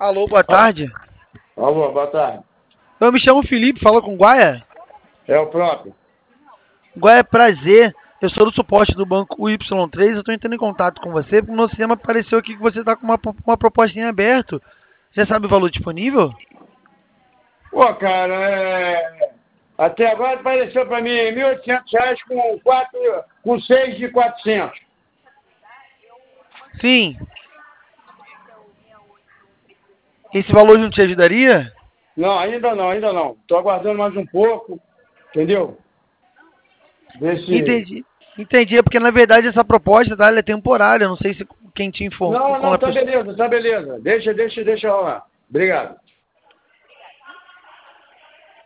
Alô, boa tarde. Alô, boa tarde. Eu me chamo Felipe, fala com Guaia. É o próprio. Guaia, prazer. Eu sou do suporte do banco Y3. Eu estou entrando em contato com você porque no sistema apareceu aqui que você está com uma proposta em aberto. Já sabe o valor disponível? Pô, cara, até agora apareceu para mim R$ 1.800 com 6 de 400. Sim. Esse valor não te ajudaria? Não, ainda não, ainda não. Estou aguardando mais um pouco, entendeu? Vê se... Entendi. Entendi, é porque na verdade essa proposta, tá, ela é temporária. Eu não sei se quem te informou. Não, tá beleza, tá beleza. Deixa rolar. Obrigado.